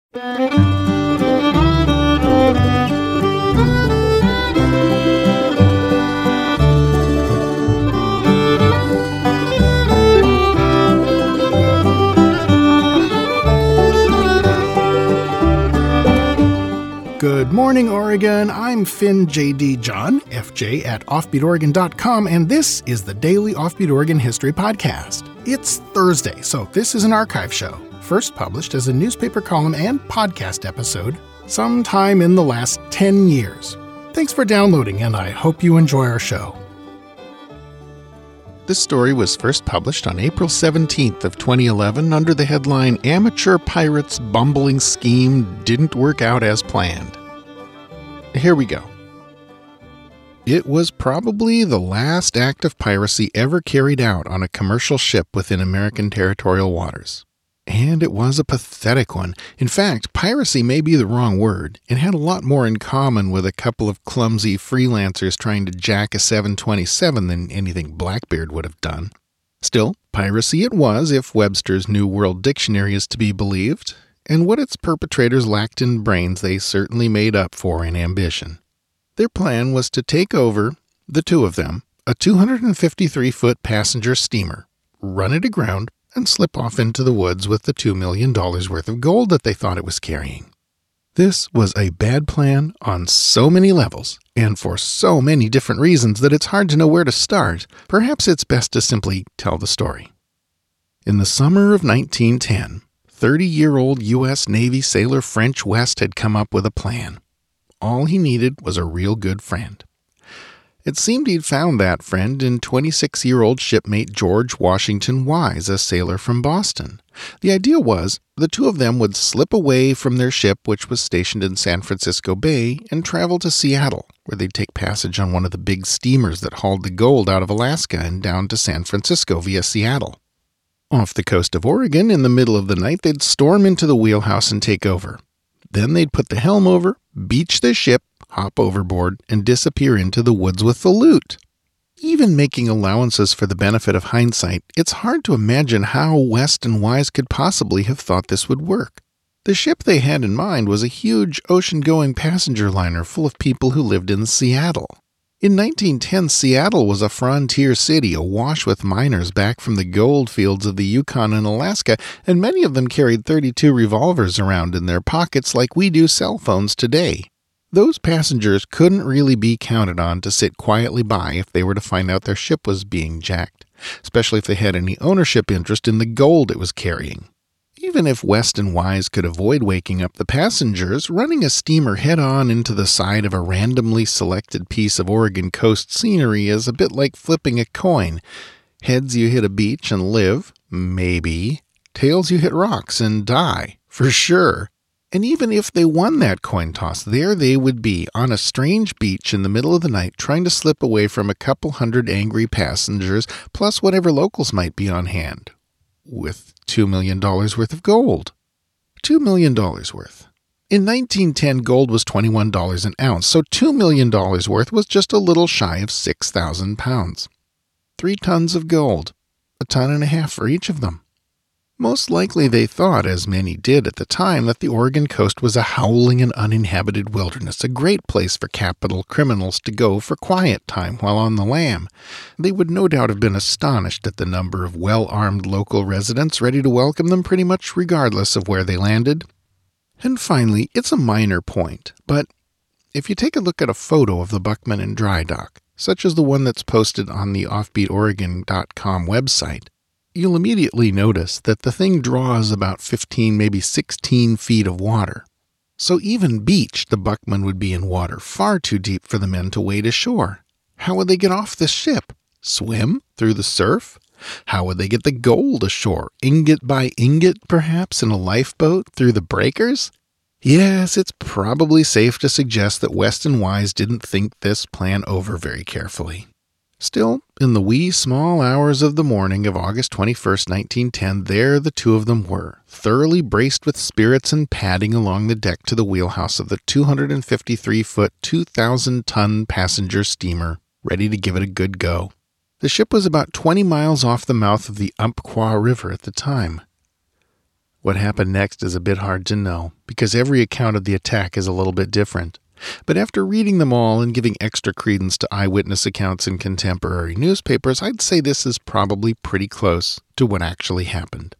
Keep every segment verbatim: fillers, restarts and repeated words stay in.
Good morning, Oregon. I'm Finn J D. John, F J at offbeat oregon dot com, and this is the Daily Offbeat Oregon History Podcast. It's Thursday, so this is an archive show, first published as a newspaper column and podcast episode sometime in the last ten years. Thanks for downloading, and I hope you enjoy our show. This story was first published on April seventeenth of twenty eleven under the headline, Amateur Pirates' Bumbling Scheme Didn't Work Out as Planned. Here we go. It was probably the last act of piracy ever carried out on a commercial ship within American territorial waters. And it was a pathetic one. In fact, piracy may be the wrong word. It had a lot more in common with a couple of clumsy freelancers trying to jack a seven twenty-seven than anything Blackbeard would have done. Still, piracy it was, if Webster's New World Dictionary is to be believed, and what its perpetrators lacked in brains they certainly made up for in ambition. Their plan was to take over, the two of them, a two hundred fifty-three foot passenger steamer, run it aground, and slip off into the woods with the two million dollars worth of gold that they thought it was carrying. This was a bad plan on so many levels, and for so many different reasons that it's hard to know where to start. Perhaps it's best to simply tell the story. In the summer of nineteen ten, thirty-year-old U S Navy sailor French West had come up with a plan. All he needed was a real good friend. It seemed he'd found that friend in twenty-six-year-old shipmate George Washington Wise, a sailor from Boston. The idea was the two of them would slip away from their ship, which was stationed in San Francisco Bay, and travel to Seattle, where they'd take passage on one of the big steamers that hauled the gold out of Alaska and down to San Francisco via Seattle. Off the coast of Oregon, in the middle of the night, they'd storm into the wheelhouse and take over. Then they'd put the helm over, beach their ship, hop overboard, and disappear into the woods with the loot. Even making allowances for the benefit of hindsight, it's hard to imagine how West and Wise could possibly have thought this would work. The ship they had in mind was a huge ocean-going passenger liner full of people who lived in Seattle. In nineteen ten, Seattle was a frontier city awash with miners back from the gold fields of the Yukon and Alaska, and many of them carried thirty-two revolvers around in their pockets like we do cell phones today. Those passengers couldn't really be counted on to sit quietly by if they were to find out their ship was being jacked, especially if they had any ownership interest in the gold it was carrying. Even if West and Wise could avoid waking up the passengers, running a steamer head-on into the side of a randomly selected piece of Oregon coast scenery is a bit like flipping a coin. Heads, you hit a beach and live, maybe. Tails, you hit rocks and die, for sure. And even if they won that coin toss, there they would be on a strange beach in the middle of the night trying to slip away from a couple hundred angry passengers, plus whatever locals might be on hand, with two million dollars worth of gold. two million dollars worth. In nineteen ten, gold was twenty-one dollars an ounce, so two million dollars worth was just a little shy of six thousand pounds. Three tons of gold, a ton and a half for each of them. Most likely they thought, as many did at the time, that the Oregon coast was a howling and uninhabited wilderness, a great place for capital criminals to go for quiet time while on the lam. They would no doubt have been astonished at the number of well-armed local residents ready to welcome them pretty much regardless of where they landed. And finally, it's a minor point, but if you take a look at a photo of the Buckman and Dry Dock, such as the one that's posted on the offbeat oregon dot com website, you'll immediately notice that the thing draws about fifteen, maybe sixteen feet of water. So even beached, the Buckman would be in water far too deep for the men to wade ashore. How would they get off the ship? Swim? Through the surf? How would they get the gold ashore? Ingot by ingot, perhaps, in a lifeboat through the breakers? Yes, it's probably safe to suggest that West and Wise didn't think this plan over very carefully. Still, in the wee small hours of the morning of August twenty-first, nineteen ten, there the two of them were, thoroughly braced with spirits and padding along the deck to the wheelhouse of the two hundred fifty-three foot, two thousand ton passenger steamer, ready to give it a good go. The ship was about twenty miles off the mouth of the Umpqua River at the time. What happened next is a bit hard to know, because every account of the attack is a little bit different. But after reading them all and giving extra credence to eyewitness accounts in contemporary newspapers, I'd say this is probably pretty close to what actually happened.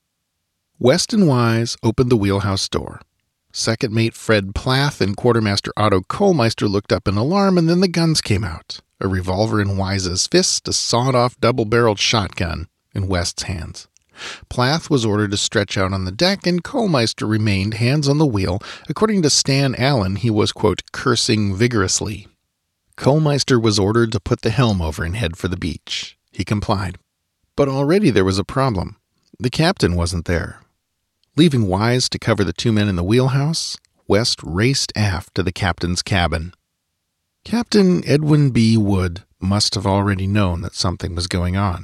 West and Wise opened the wheelhouse door. Second mate Fred Plath and quartermaster Otto Kohlmeister looked up in alarm, and then the guns came out. A revolver in Wise's fist, a sawed-off double-barreled shotgun in West's hands. Plath was ordered to stretch out on the deck, and Kohlmeister remained hands on the wheel. According to Stan Allen, he was, quote, cursing vigorously. Kohlmeister was ordered to put the helm over and head for the beach. He complied. But already there was a problem. The captain wasn't there. Leaving Wise to cover the two men in the wheelhouse, West raced aft to the captain's cabin. Captain Edwin B. Wood must have already known that something was going on.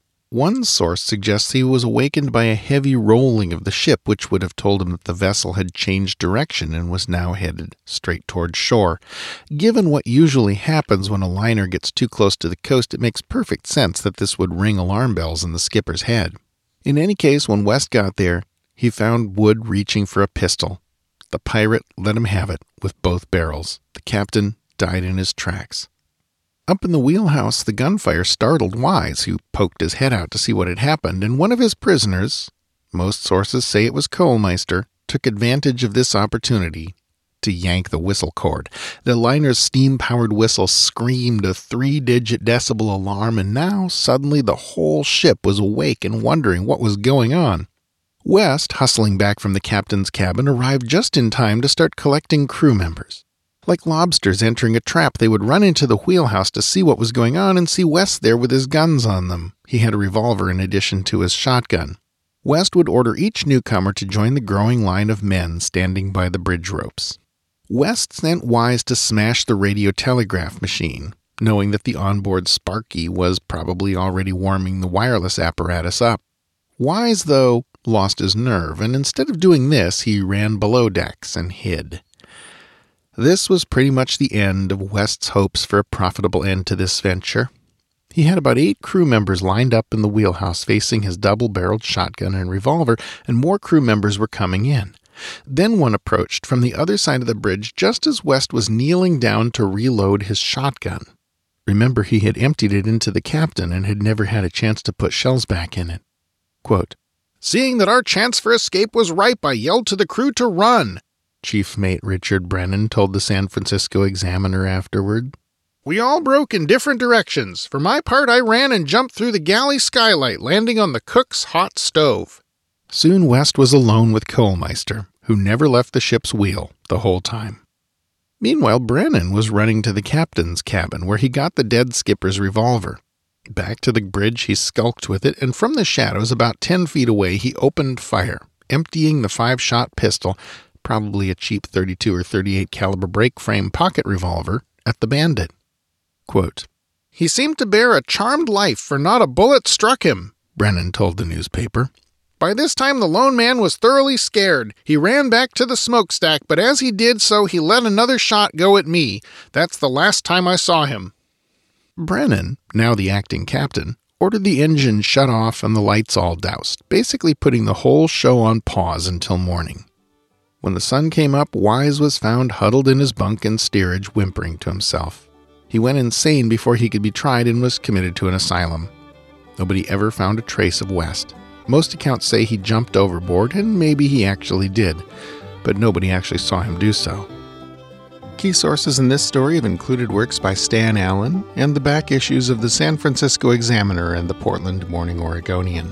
One source suggests he was awakened by a heavy rolling of the ship, which would have told him that the vessel had changed direction and was now headed straight toward shore. Given what usually happens when a liner gets too close to the coast, it makes perfect sense that this would ring alarm bells in the skipper's head. In any case, when West got there, he found Wood reaching for a pistol. The pirate let him have it with both barrels. The captain died in his tracks. Up in the wheelhouse, the gunfire startled Wise, who poked his head out to see what had happened, and one of his prisoners, most sources say it was Kohlmeister, took advantage of this opportunity to yank the whistle cord. The liner's steam-powered whistle screamed a three-digit decibel alarm, and now, suddenly, the whole ship was awake and wondering what was going on. West, hustling back from the captain's cabin, arrived just in time to start collecting crew members. Like lobsters entering a trap, they would run into the wheelhouse to see what was going on and see West there with his guns on them. He had a revolver in addition to his shotgun. West would order each newcomer to join the growing line of men standing by the bridge ropes. West sent Wise to smash the radio telegraph machine, knowing that the onboard Sparky was probably already warming the wireless apparatus up. Wise, though, lost his nerve, and instead of doing this, he ran below decks and hid. This was pretty much the end of West's hopes for a profitable end to this venture. He had about eight crew members lined up in the wheelhouse facing his double-barreled shotgun and revolver, and more crew members were coming in. Then one approached from the other side of the bridge just as West was kneeling down to reload his shotgun. Remember, he had emptied it into the captain and had never had a chance to put shells back in it. Quote, "Seeing that our chance for escape was ripe, I yelled to the crew to run," Chief Mate Richard Brennan told the San Francisco Examiner afterward. "We all broke in different directions. For my part, I ran and jumped through the galley skylight, landing on the cook's hot stove." Soon West was alone with Kohlmeister, who never left the ship's wheel the whole time. Meanwhile, Brennan was running to the captain's cabin, where he got the dead skipper's revolver. Back to the bridge, he skulked with it, and from the shadows about ten feet away, he opened fire, emptying the five-shot pistol, probably a cheap thirty-two or thirty-eight caliber break-frame pocket revolver, at the bandit. Quote, "He seemed to bear a charmed life, for not a bullet struck him," Brennan told the newspaper. "By this time the lone man was thoroughly scared. He ran back to the smokestack, but as he did so, he let another shot go at me. That's the last time I saw him." Brennan, now the acting captain, ordered the engine shut off and the lights all doused, basically putting the whole show on pause until morning. When the sun came up, Wise was found huddled in his bunk in steerage, whimpering to himself. He went insane before he could be tried and was committed to an asylum. Nobody ever found a trace of West. Most accounts say he jumped overboard, and maybe he actually did, but nobody actually saw him do so. Key sources in this story have included works by Stan Allen and the back issues of the San Francisco Examiner and the Portland Morning Oregonian.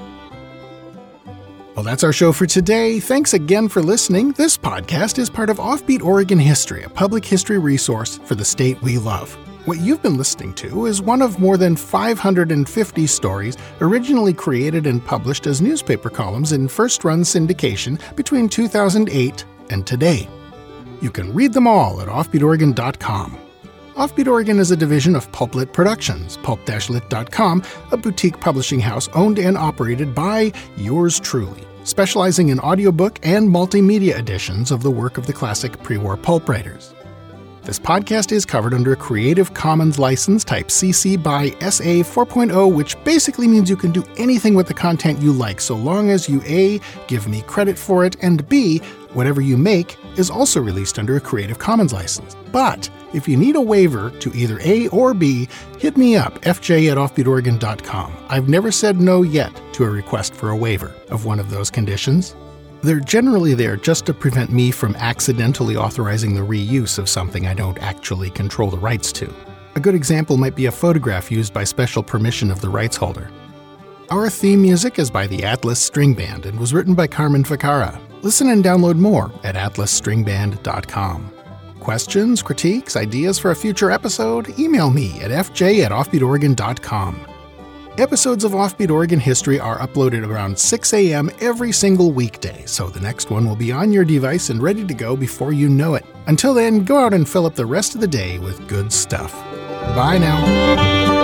Well, that's our show for today. Thanks again for listening. This podcast is part of Offbeat Oregon History, a public history resource for the state we love. What you've been listening to is one of more than five hundred fifty stories originally created and published as newspaper columns in first-run syndication between two thousand eight and today. You can read them all at offbeat oregon dot com. Offbeat Oregon is a division of Pulplit Productions, pulp dash lit dot com, a boutique publishing house owned and operated by yours truly, specializing in audiobook and multimedia editions of the work of the classic pre-war pulp writers. This podcast is covered under a Creative Commons license type C C by S A four point oh, which basically means you can do anything with the content you like, so long as you A, give me credit for it, and B, whatever you make is also released under a Creative Commons license. But if you need a waiver to either A or B, hit me up, f j at offbeat oregon dot com. I've never said no yet to a request for a waiver of one of those conditions. They're generally there just to prevent me from accidentally authorizing the reuse of something I don't actually control the rights to. A good example might be a photograph used by special permission of the rights holder. Our theme music is by the Atlas String Band and was written by Carmen Ficarra. Listen and download more at atlas string band dot com. Questions, critiques, ideas for a future episode? Email me at f j at offbeat oregon dot com. Episodes of Offbeat Oregon History are uploaded around six a.m. every single weekday, so the next one will be on your device and ready to go before you know it. Until then, go out and fill up the rest of the day with good stuff. Bye now.